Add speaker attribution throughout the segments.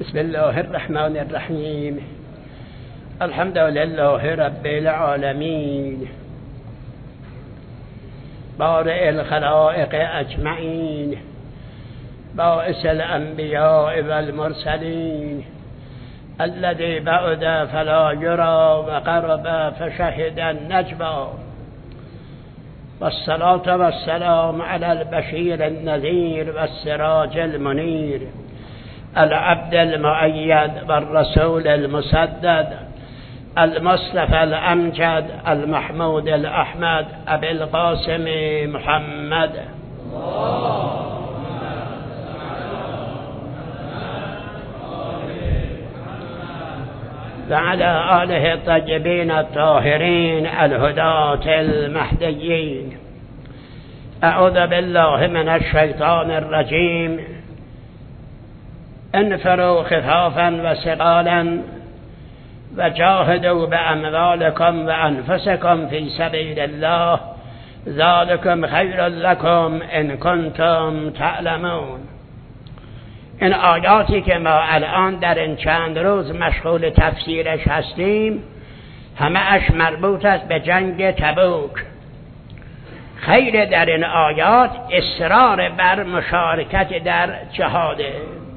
Speaker 1: بسم الله الرحمن الرحیم. الحمد لله رب العالمین، بارئ الخلائق اجمعین، باعث الانبیاء والمرسلین، الذی بعد فلا یری و قرب فشهد النجوى، والصلاة والسلام علی البشیر النذیر والسراج المنیر، العبد المؤید والرسول المسدد، المصطفى الامجد المحمود الاحمد، ابي القاسم محمد. وعلى آله الطيبين الطاهرين الهداة المهديين. أعوذ بالله من الشيطان الرجيم. انفروا خفافا وثقالا وجاهدوا بأموالكم وأنفسكم في سبيل الله، ذلكم خير لكم إن كنتم تعلمون. این آیاتی که ما الان در این چند روز مشغول تفسیرش هستیم همه اش مربوط است به جنگ تبوک. خیر در این آیات اصرار بر مشارکت در جهاده.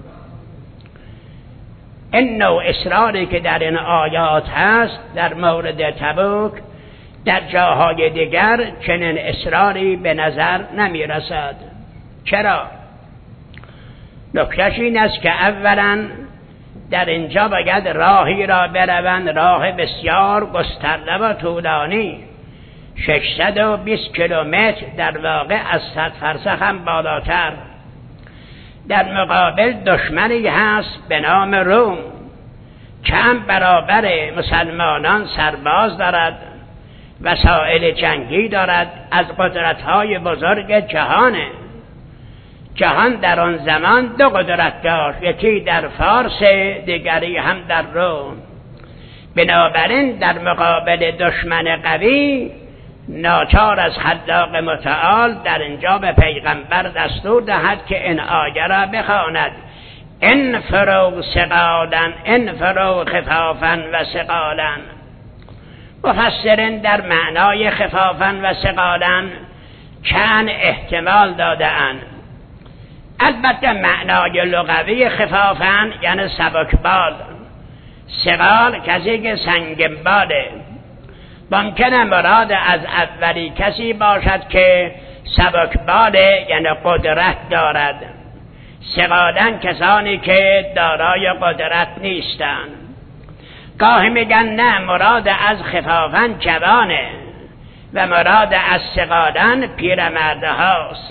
Speaker 1: این نوع اصراری که در این آیات هست در مورد تبوک در جاهای دیگر چنین اصراری به نظر نمی رسد. چرا؟ نکتهش این است که اولا در اینجا باید راهی را بروند، راه بسیار گسترده و طولانی، 620 کیلومتر، در واقع از 100 فرسخ هم بالاتر. در مقابل دشمنی هست به نام روم، کم برابر مسلمانان سرباز دارد، وسایل جنگی دارد، از قدرت‌های بزرگ جهانه. جهان در آن زمان دو قدرت داشت، یکی در فارس، دیگری هم در روم. بنابراین در مقابل دشمن قوی ناچار از خلاق متعال در اینجا به پیغمبر دستور دهد که این آیه را بخواند: انفروا ثقالا، انفروا خفافا و ثقالا. مفسرین در معنای خفافا و ثقالا چند احتمال داده‌اند. البته معنای لغوی خفافن یعنی سبکبال، ثقال کسی که سنگین‌باله. ممکنه مراد از اولی کسی باشد که سبکباله یعنی قدرت دارد، ثقالن کسانی که دارای قدرت نیستند. گاهی میگن نه، مراد از خفافن جوانه و مراد از ثقالن پیرمرده هاست.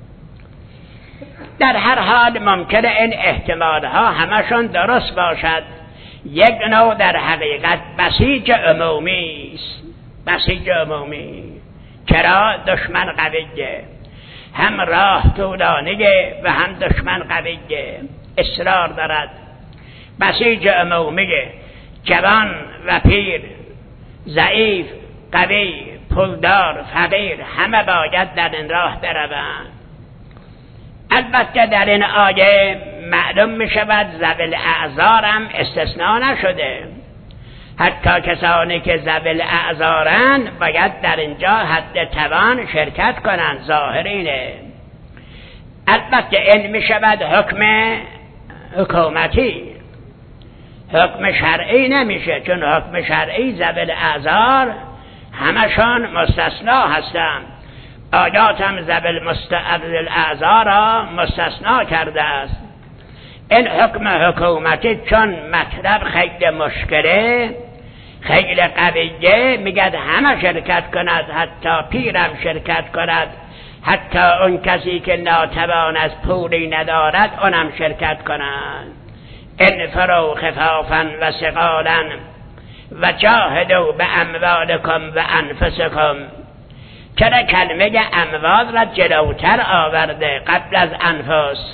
Speaker 1: در هر حال ممکنه این احتمال ها همشون درست باشد. یک نوع در حقیقت بسیج عمومی است، بسیج عمومی. چرا؟ دشمن قویه، هم راه طولانیه و هم دشمن قویه، اصرار دارد. بسیج عمومیه، جوان و پیر، ضعیف، قوی، پولدار، فقیر، همه باید در این راه بروند. البته در این آیه معلوم می شود ذوی الاعذار هم استثناء نشده. حتی کسانی که ذوی الاعذارند باید در اینجا حد توان شرکت کنند، ظاهرینه. البته این می شود حکم حکومتی، حکم شرعی نمیشه، چون حکم شرعی ذوی الاعذار همشان مستثنا هستند. آیات هم ذوی الاعذار را مستثنا کرده است. این حکم حکومتی چون مطلب خیلی مشکله، خیلی قویه، میگد همه شرکت کند، حتی پیرم شرکت کند، حتی اون کسی که ناتوان از پولی ندارد اونم شرکت کند. انفروا خفافا و ثقالا و جاهدوا باموالکم و انفسکم. چرا کلمه اموال را جلوتر آورده قبل از انفس؟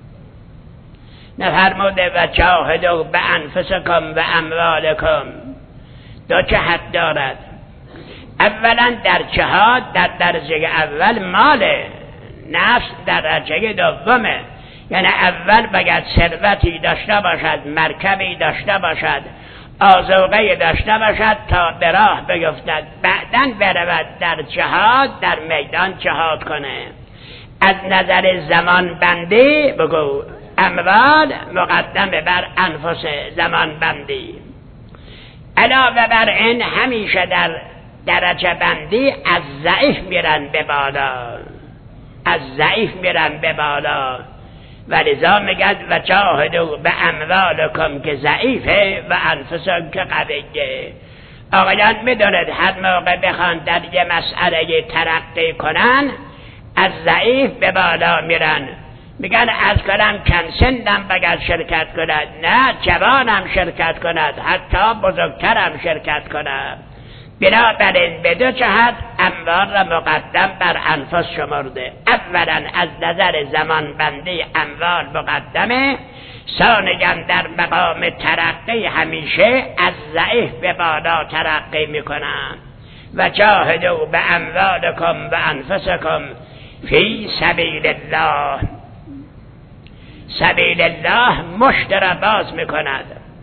Speaker 1: نفرموده و جاهدوا بانفسکم و اموالکم. دو جهت دارد. اولا در جهاد در درجه اول مال، نفس در درجه دومه. یعنی اول باید ثروتی داشته باشد، مرکبی داشته باشد، آذوقه داشته باشد تا به راه بیفتد، بعداً برود در جهاد، در میدان جهاد کنه. از نظر زمان بندی بگو اموال مقدم بر انفس زمان بندی. علاوه بر این همیشه در درجه بندی از ضعیف میرن به بالا، از ضعیف میرن به بالا. ولذا میگد و جاهدوا به اموالکم که ضعیفه و انفسکم که قویه. آقایان میدونید هر موقع بخوان در یه مسئله ترقی کنن از ضعیف به بالا میرن. میگن از کلم کم سنم بگرد شرکت کند، نه جوانم شرکت کند، حتی بزرگترم شرکت کند. بنابراین به دو جهت اموال را مقدم بر انفس شمرده. اولا از نظر زمان بندی اموال مقدمه، ثانیاً در مقام ترقی همیشه از ضعیف به بالا ترقی میکنن. و جاهدوا به اموالکم و انفسکم فی سبیل الله. سبیل الله مشت را باز میکند.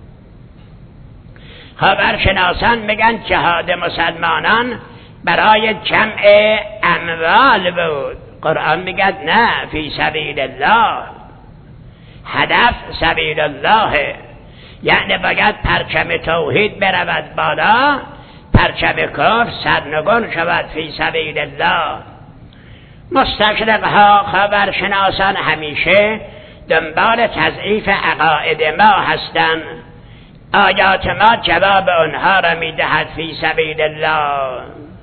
Speaker 1: خبرشناسان میگن جهاد مسلمانان برای جمع اموال بود. قرآن میگه نه، فی سبیل الله. هدف سبیل الله، یعنی باید پرچم توحید برود بالا، پرچم کفر سرنگون شود. فی سبیل الله. مستشرقها خبرشناسان همیشه دنبال تضعیف عقاید ما هستند. آیات ما جواب آنها را میدهد. فی سبیل الله.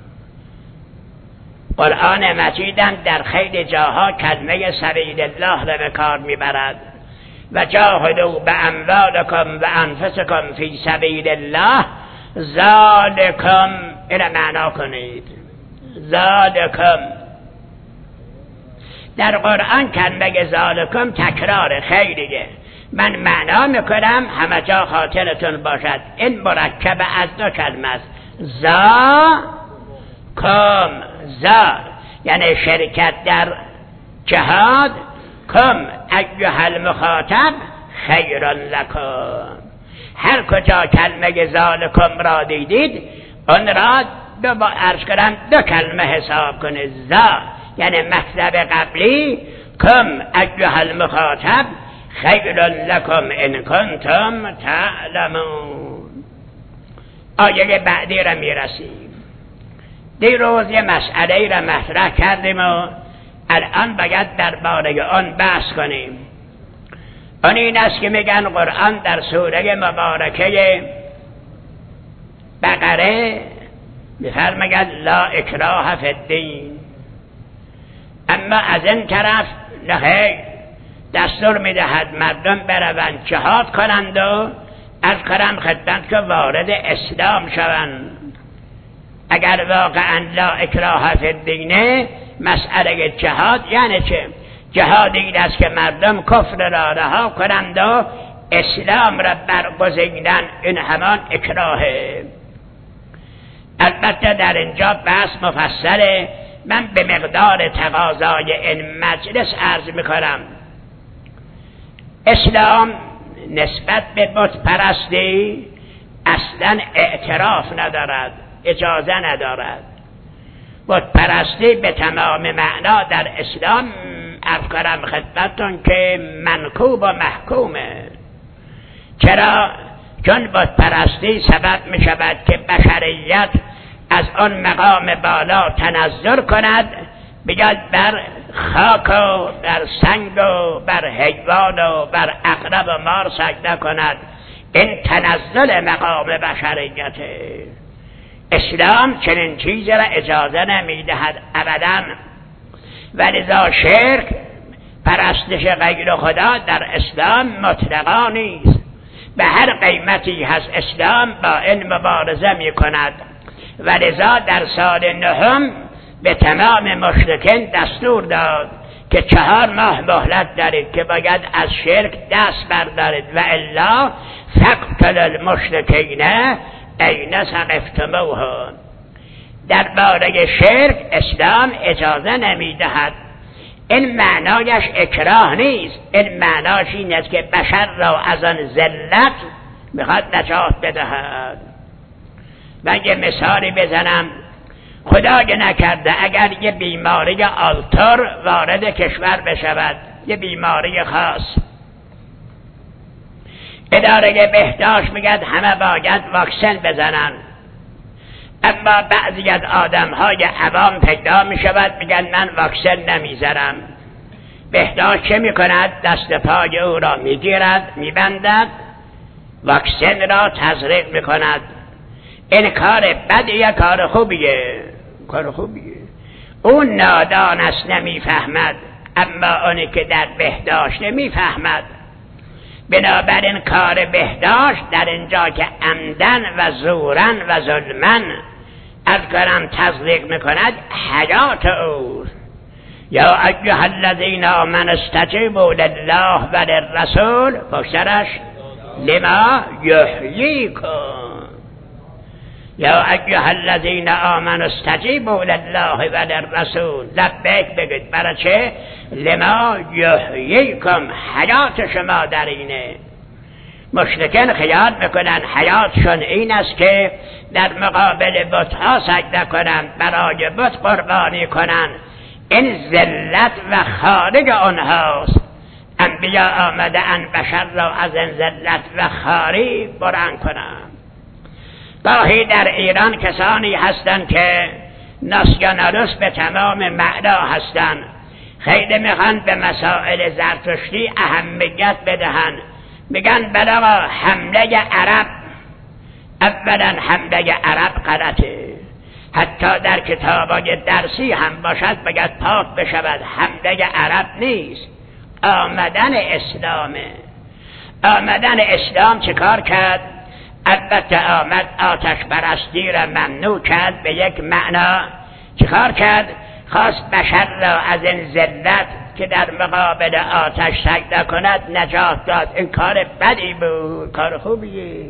Speaker 1: قرآن مجیدم در خیلی جاها کلمه سبیل الله را به کار میبرد. و جاهدوا به اموالکم و انفسکم فی سبیل الله ذالکم. اینو معنا کنید. ذالکم در قرآن کلمه ذالکم تکرار خیلیه. من معنا میکنم همه جا خاطرتون باشد. این مرکب از دو کلمه است. زا کم. زا یعنی شرکت در جهاد، کم ایها المخاطب خیر لکم. هر کجا کلمه ذالکم را دیدید اون را عرض کنم دو کلمه حساب کنید. زا یعنی مطلب قبلی، کم ایها المخاطب خیر لکم ان کنتم تعلمون. آیه بعدی را میرسیم. دیروز یه مسئله را مطرح کردیم و الان باید درباره آن بحث کنیم. آن این است که میگن قرآن در سوره مبارکه بقره میفرماید لا اکراه فی الدین، اما از این طرف نه، دستور میدهد مردم بروند جهاد کنند و از کرم خدمت که وارد اسلام شوند. اگر واقعا لا اکراه فی الدین مسئله جهاد یعنی چه؟ جهاد این است که مردم کفر را رها کنند و اسلام را برگزینند. این همان اکراهه. البته در اینجا بحث مفصله، من به مقدار تقاضای این مجلس عرض میکنم. اسلام نسبت به بت پرستی اصلا اعتراف ندارد، اجازه ندارد. بت پرستی به تمام معنا در اسلام عرض کنم خدمتتون که منکوب و محکومه. چرا؟ چون بت پرستی سبب می شود که بشریت از آن مقام بالا تنزل کند، بگید بر خاک و بر سنگ و بر حیوان و بر عقرب و مار سجده کند. این تنزل مقام بشریته. اسلام چنین چیزی را اجازه نمیدهد ابدا. ولذا شرک، پرستش غیر خدا در اسلام مطلقا نیست. به هر قیمتی هست اسلام با این مبارزه می کند. ولذا در سال نهم به تمام مشرکین دستور داد که 4 ماه مهلت دارید که باید از شرک دست بردارید و الا فقتل المشرکین این ثقفتموهم. درباره شرک اسلام اجازه نمیدهد. این معنایش اکراه نیست، این معناش این است که بشر را از آن ذلت میخواد نجات بدهد. من یه مثالی بزنم، خدای نکرده اگر یه بیماری آلتر وارد کشور بشود، یه بیماری خاص، اداره بهداشت میگد همه باید واکسن بزنن، اما بعضی از آدم‌های عوام پیدا میشود میگن من واکسن نمیزنم. بهداشت چه میکند؟ دست پای او را میگیرد، میبندد، واکسن را تزریق میکند. این کار بدیه، کار خوبیه، کار خوبیه. اون نادان است نمیفهمد، اما اونی که در بهداشت نمیفهمد. بنابراین کار بهداشت در اینجا که عمدن و زورن و ظلمن از کنم تزریق میکند حیات او. یا ایها الذین آمنوا استجیبوا لله و للرسول فشرش لما یحییکم. یا ایها الذین آمنوا استجیبوا لله و للرسول، لبیک بگید. برای چه؟ لما یحییکم، حیات شما در اینه. مشرکین خیال میکنن حیاتشون این است که در مقابل بت‌ها سجده کنن، برای بت قربانی کنن. این ذلت و خارج آنهاست. انبیا آمده ان بشر را از این ذلت و خاری برهان کنن. گاهی در ایران کسانی هستند که ناسیونالیست به تمام معنا هستند، خیلی میخوان به مسائل زرتشتی اهمیت بدهند. میگن برای حمله عرب، اولا حمله عرب غلطه، حتی در کتابای درسی هم باشد بگد پاک بشود، حمله عرب نیست، آمدن اسلامه. آمدن اسلام چه کار کرد؟ البته آمد آتش پرستی را ممنوع کرد به یک معنا. چه کار کرد؟ خواست بشر را از این ذلت که در مقابل آتش سجده کند نجات داد. این کار بدی بود، کار خوبیه.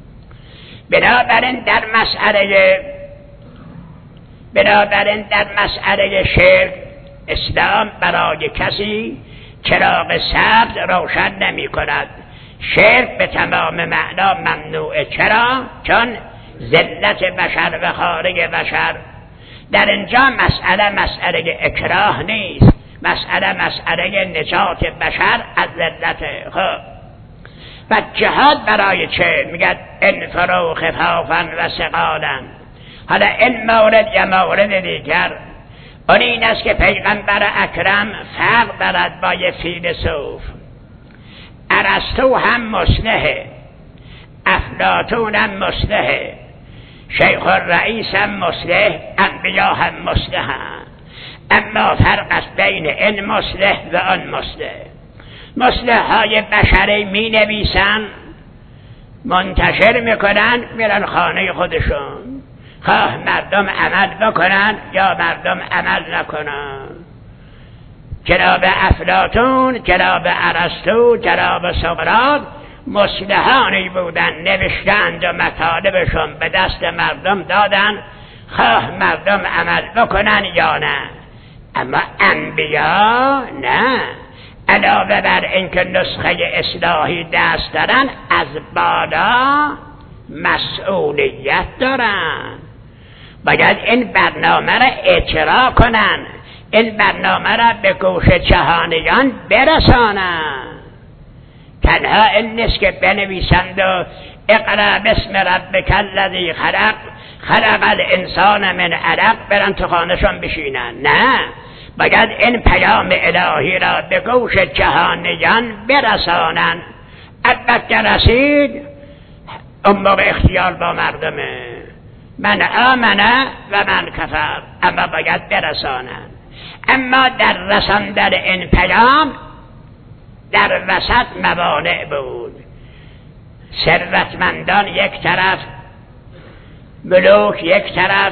Speaker 1: بنابراین در مسئله شرک اسلام برای کسی چراغ سبز روشن نمی کند. شرک به تمام معنا ممنوعه. چرا؟ چون ذلت بشر و خارج بشر. در اینجا مسئله اکراه نیست، مسئله نجات بشر از ذلت. خب و جهاد برای چه؟ میگه انفروا خفافا و ثقالا. حالا این مورد یا مورد دیگر اون این است که پیغمبر اکرم فرق دارد با یه فیلسوف. ارسطو هم مصلحه، افلاطون هم مصلحه، شیخ الرئیس هم مصلح، انبیا هم مصلح. اما فرق است بین این مصلح و آن مصلح. مصلح های بشری می نویسن، منتشر میکنن، میرن خانه خودشون، خواه مردم عمل بکنن یا مردم عمل نکنن. جناب افلاطون، جناب ارسطو، جناب سقراط مصلحانی بودن، نوشتند و مطالبشون به دست مردم دادن، خواه مردم عمل بکنن یا نه. اما انبیا نه. علاوه بر اینکه نسخه اصلاحی دست دارن، از بالا مسئولیت دارن. باید این برنامه را اجرا کنن، این برنامه را به گوش جهانیان برسانن. تنها این نیست که بنویسند و اقرأ باسم ربک الذی خلق، خلق الانسان من علق، برن تو خانه‌شون بشینن. نه، باید این پیام الهی را به گوش جهانیان برسانن. البته رسید، اون موقع اختیار با مردمه، من آمنه و من کفر، اما باید برسانن. اما در رساندن این پیام در وسط موانع بود. ثروتمندان یک طرف، ملوک یک طرف،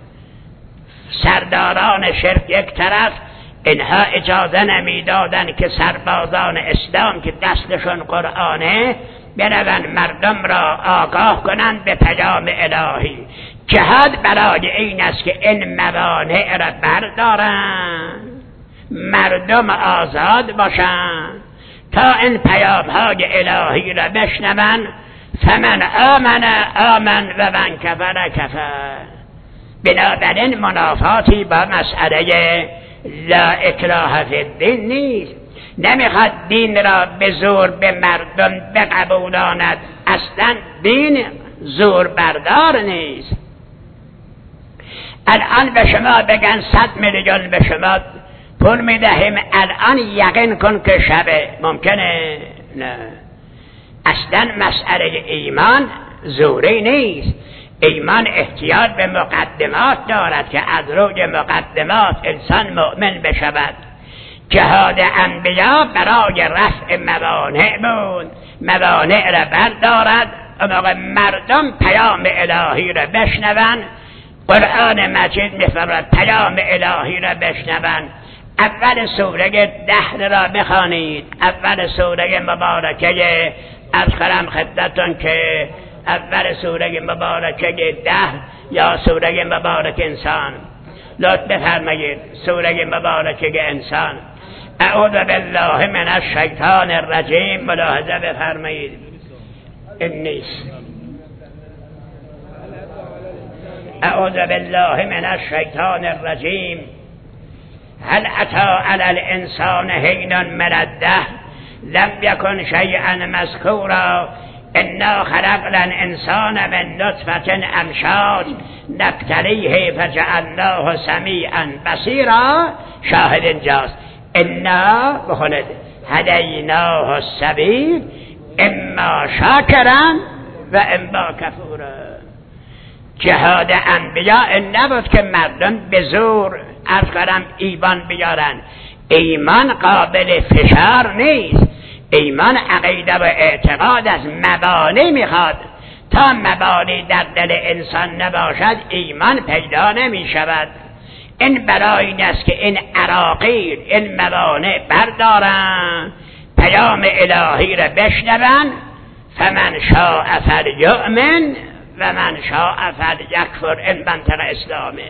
Speaker 1: سرداران شرک یک طرف، اینها اجازه نمیدادن که سربازان اسلام که دستشون قرآنه برون مردم را آگاه کنند به پیام الهی. جهاد برای این است که این موانع را بردارن. مردم آزاد باشند تا این پیام‌های الهی را بشنوند. فمن آمن و من کفر کفر. بنابراین منافاتی با مسئله لا اکراه فی الدین نیست. نمیخواد دین را به زور به مردم بقبولاند. اصلا دین زور بردار نیست. الان به شما بگن 100 میلیون به شما پول میدهیم، الان یقین کن که شبه، ممکنه؟ نه. اصلا مسئله ایمان زوری نیست. ایمان احتیاج به مقدمات دارد که از روی مقدمات انسان مؤمن بشود. جهاد انبیا برای رفع موانع بود، موانع را بردارد. اما مردم پیام الهی را بشنوند. قرآن مجید می‌فرماید پیام الهی را بشنوند. اول سوره 10 را بخوانید. اول سوره مبارکه کنم خدمتتون که اول سوره مبارکه 10 یا سوره مبارک انسان، لطف بفرمایید. سوره مبارکه انسان. اعوذ بالله من الشیطان الرجیم. ملاحظه بفرمایید. این نیست. اعوذ بالله من الشیطان الرجیم. هل اتی علی الانسان حین من الدهر لم یکن شیئا مذکورا انا خلقنا الانسان من نطفة امشاج نبتلیه فجعلناه سمیعا بصیرا. شاهد اینجاست. انا بخونید هدیناه السبیل اما شاکرا و اما کفورا. جهاد انبیا این نبود که مردم به زور عرض کنم ایمان بیارن. ایمان قابل فشار نیست. ایمان عقیده و اعتقاد از مبانی میخواد. تا مبانی در دل انسان نباشد ایمان پیدا نمی شود. این برای این است که این عراقیل این موانع بردارن، پیام الهی را بشنون. فمن شاء فلیؤمن و من شاء فلیکفر. این منطق اسلامه.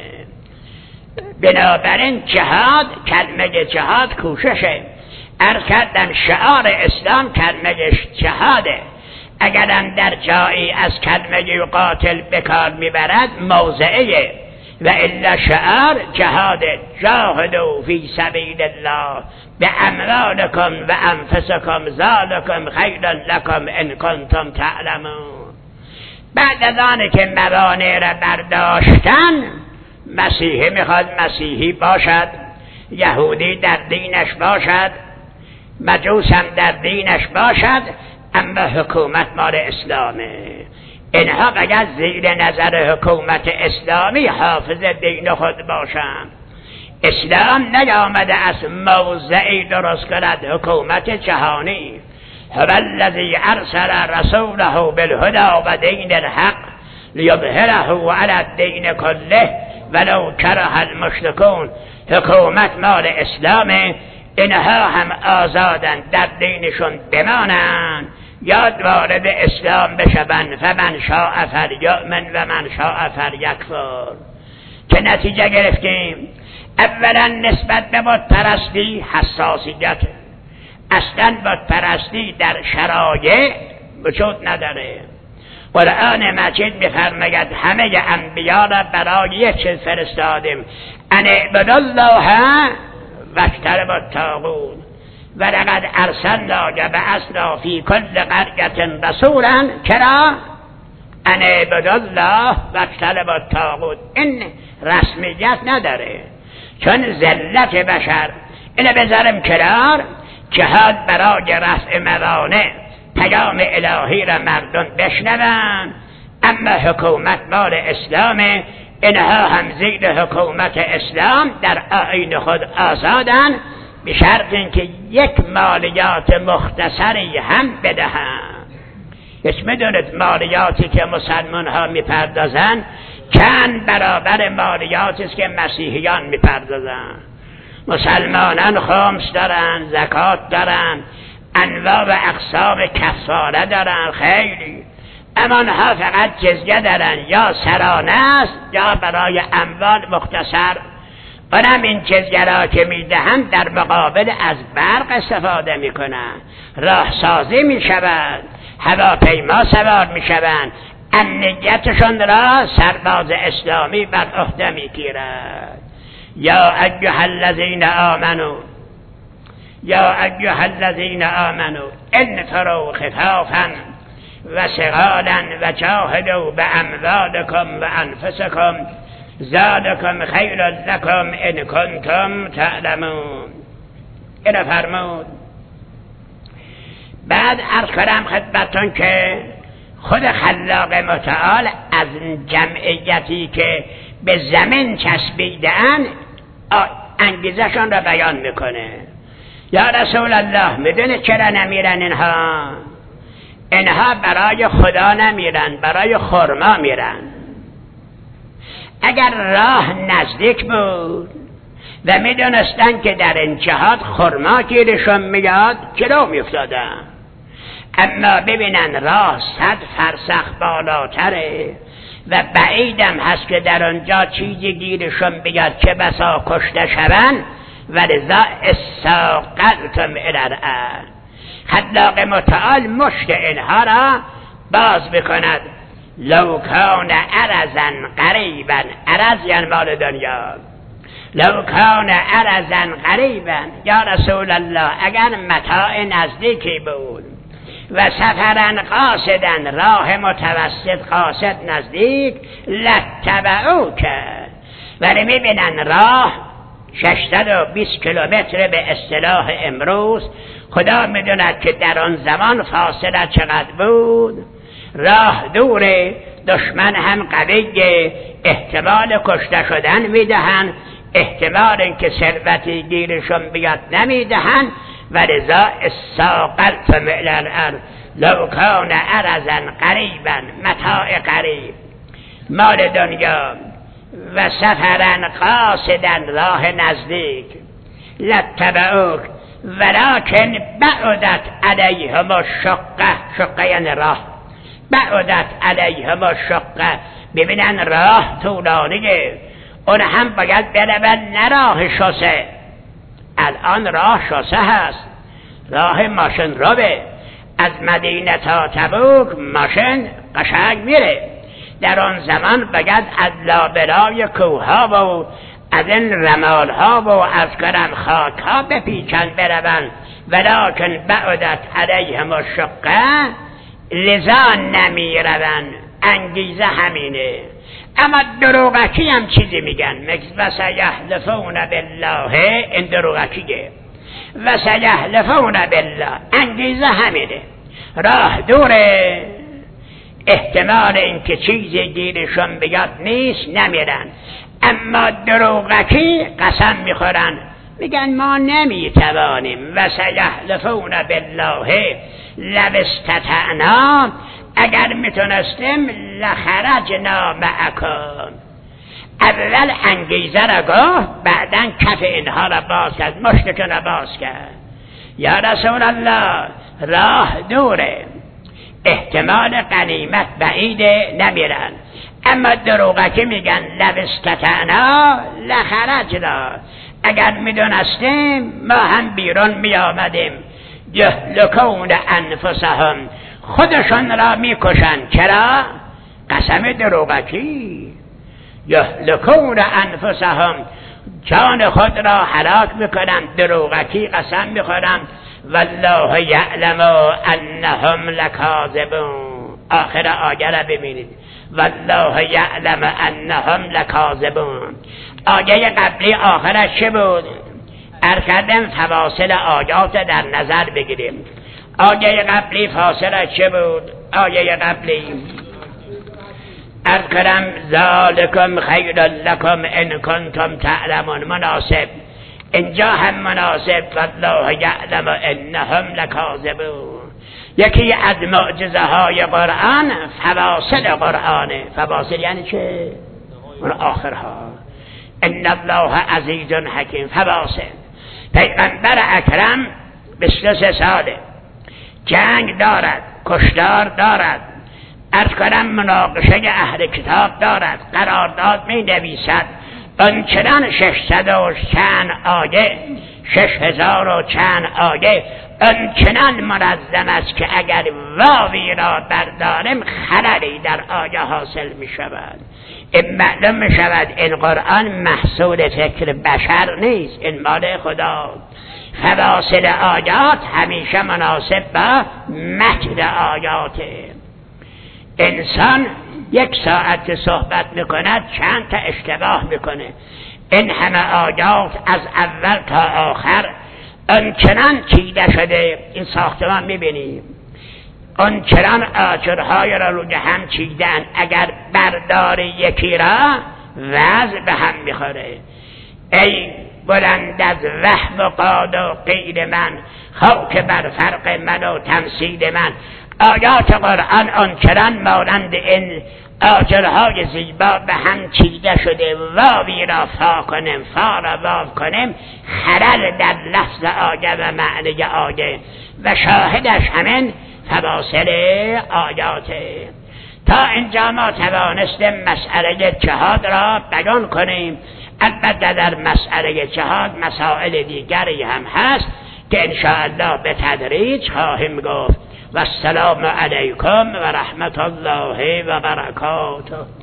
Speaker 1: بنابراین جهاد، کلمه جهاد کوششه. عرض کردم شعار اسلام کلمه جهاده. اگرم در جایی از کلمه یقاتل بکار میبرد موضعیه، و الا شعار جهاد. جاهدوا فی سبیل الله باموالکم و انفسکم ذلکم خیر لکم ان کنتم تعلمون. بعد از آن که موانع را برداشتن، مسیحی میخواد مسیحی باشد، یهودی در دینش باشد، مجوس هم در دینش باشد، اما حکومت مال اسلامه. اینها باید زیر نظر حکومت اسلامی حافظ دین خود باشند. اسلام نیامده از موضعی درست کند حکومت جهانی. هو الذی ارسل رسوله بالهدی و دین الحق لیظهره علی الدین کله ولو کره المشرکون. حکومت مال اسلامه. اینها هم آزادن در دینشون بمانند، یاد وارد اسلام بشوند. فمن شاء فلیؤمن و من شاء فلیکفر. که نتیجه گرفتیم؟ اولا نسبت به بت پرستی حساسیت. اصلا بت پرستی در شرایع وجود نداره. قرآن مجید می‌فرماید همه انبیا را برای یک چیز فرستادیم، ان اعبدوا الله واجتنبوا الطاغوت ولقد ارسلنا و بعثنا فی کل قرية رسولا کرا ان اعبدوا الله واجتنبوا الطاغوت. این رسمیت نداره، چون ذلت بشر. اینو بذارم کنار. جهاد برای رفع موانع، پیام الهی را مردم بشنوند. اما حکومت مال اسلامه. اینها هم زیر حکومت اسلام در آیین خود آزادن، به شرط اینکه یک مالیات مختصری هم بدهند. هیچ میدونید مالیاتی که مسلمان ها میپردازن چند برابر مالیاتی است که مسیحیان میپردازن. مسلمانان خمس دارن، زکات دارن، انواع و اقسام کفاره دارن خیلی. اما آنها فقط جزیه دارن، یا سرانه است یا برای اموال مختصر. اونم این چیزگرا که میدهند در مقابل از برق استفاده میکنن، راه سازی میشوند، هواپیما سوار میشوند، امنیتشون را سرباز اسلامی بر عهده میگیرد. یا ایها الذین آمنو انفروا خفافا و ثقالا و جاهدوا باموالکم و انفسکم ذلکم خیر لکم ان کنتم تعلمون. اینو فرمود. بعد عرض کنم خدمتتون که خود خلاق متعال از جمعیتی که به زمین چسبیده‌اند انگیزشان را بیان میکنه. یا رسول الله میدونه چرا نمیرن اینها برای خدا نمیرن، برای خرما میرن. اگر راه نزدیک بود و میدونستن که در این جهات خرما گیرشون میاد جلو میافتادن، اما ببینن راه 100 فرسخ بالاتره و بعیدم هست که در آنجا چیزی گیرشون بیاد که بسا کشته شوند، ولذا استاقلتم الی الارض. خلاق متعال مشت اینها را باز بکند. لو کان عرضا قریبا، عرض یعنی مال دنیا، لو کان عرضا قریبا یا رسول الله اگر متاع نزدیکی بود و سفرا قاصدا، راه متوسط قاصد نزدیک، لتبعوک. ولی میبینن راه 620 کیلومتر به اصطلاح امروز، خدا میدوند که در آن زمان فاصله چقدر بود. راه دوره، دشمن هم قویه، احتمال کشته شدن میدهن، احتمال اینکه ثروتی گیرشون بیاد نمیدهن. ولذا استاقلتم الی الارض لو کان عرضا قریبا، متاع قریب، مال دنیا، و سفرا قاصدا، راه نزدیک، لتبعوک ولکن بعدت علیهم الشقه، شقه یعنی راه، بعدت علیهم الشقه. ببینن راه طولانیه، اون هم باید برون نه راه شوسه. الان راه شوسه هست، راه ماشین روه، از مدینه تا تبوک ماشین قشنگ میره. در آن زمان باید از لابلای کوها و از این رمال ها و از گرم خاک ها بپیچن برون. ولکن بعدت علیهم الشقه، لذا نمی رون. انگیزه همینه. اما دروغکی هم چیزی میگن، و سیحلفون بالله، این دروغکیه. و سیحلفون بالله، انگیزه همینه. راه دوره، احتمال اینکه چیزی گیرشون بیاد نیست، نمیرن. اما دروغکی قسم میخورن، میگن ما نمیتوانیم. و سیحلفون بالله لو استطعنا، اگر میتونستیم لخرجنا معکم. اول انگیزه را گفت، بعدن کف اینها را باز کرد، مشتشون را باز کرد. یا رسول الله راه دوره، احتمال غنیمت بعیده، نمیرن. اما دروغکی میگن لو استطعنا لخرجنا، اگر میدونستیم ما هم بیرون میآمدیم. یهلکون انفسهم، خودشون را میکشن. چرا؟ قسم دروغکی. یهلکون انفسهم، جان خود را هلاک میکنن. دروغکی قسم میخورن. والله یعلم انهم لکاذبون. آخر آیه را ببینید، والله یعلم انهم لکاذبون. آیه قبلی آخرش چه بود؟ کردم فواصل آیات در نظر بگیریم. آیه قبلی فاصله چه بود؟ آیه قبلی کردم ذالکم خیر لکم ان کنتم تعلمون، مناسب. اینجا هم مناسب، والله یعلم انهم لکاذبون. یکی از معجزه های قرآن فواصل قرآنه. فواصل یعنی چه؟ اون آخرها. ان الله عزیز حکیم. فواصل. پیغمبر اکرم 23 ساله، جنگ دارد، کشتار دارد، عرض کنم مناقشه اهل کتاب دارد، قرارداد می نویسد، آنچنان 600 و چند آیه 6000 و چند آیه آنچنان منظم است که اگر واوی را برداریم خللی در آیه حاصل می شود. این معلوم می شود این قرآن محصول فکر بشر نیست، این مال خدا. فواصل آیات همیشه مناسب با متن آیاته. انسان 1 ساعت صحبت میکند چند تا اشتباه میکنه. این همه آیات از اول تا آخر آنچنان چیده شده. این ساختمان میبینیم آنچنان آجرهای را روی هم چیدن، اگر برداری یکی را وضع به هم میخوره. ای بلند از وهم و قاد و قید من، خاک بر فرق من و تمثیل من. آیات قرآن آنچنان مانند این آجرهای زیبا به هم چیده شده، واوی را فا کنیم، فا را واو کنیم، خلل در لفظ آیه و معنی آیه و شاهدش همین فواصل آیاته. تا اینجا ما توانستیم مسئله جهاد را بیان کنیم. البته در مسئله جهاد مسائل دیگری هم هست که انشاءالله به تدریج خواهیم گفت. و السلام علیکم و رحمت الله و برکاته.